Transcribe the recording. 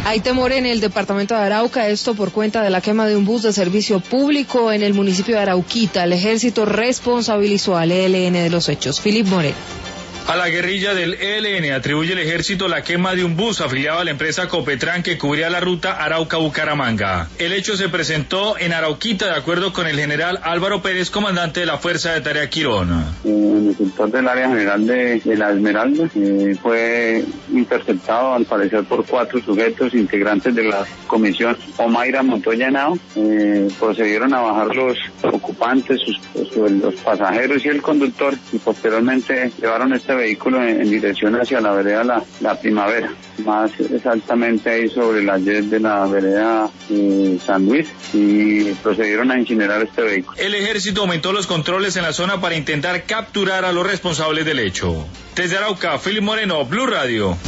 Hay temor en el departamento de Arauca, esto por cuenta de la quema de un bus de servicio público en el municipio de Arauquita. El ejército responsabilizó al ELN de los hechos. Philip Moreno. A la guerrilla del ELN atribuye el ejército la quema de un bus afiliado a la empresa Copetran que cubría la ruta Arauca-Bucaramanga. El hecho se presentó en Arauquita de acuerdo con el general Álvaro Pérez, comandante de la Fuerza de Tarea Quirón. En el sector del área general de la Esmeralda fue interceptado al parecer por 4 sujetos integrantes de la comisión Omaira Montoya Henao. Procedieron a bajar los ocupantes, los pasajeros y el conductor, y posteriormente llevaron este vehículo en dirección hacia la vereda La Primavera, más exactamente ahí sobre la Y de la vereda San Luis, y procedieron a incinerar este vehículo. El ejército aumentó los controles en la zona para intentar capturar a los responsables del hecho. Desde Arauca, Philip Moreno, Blue Radio.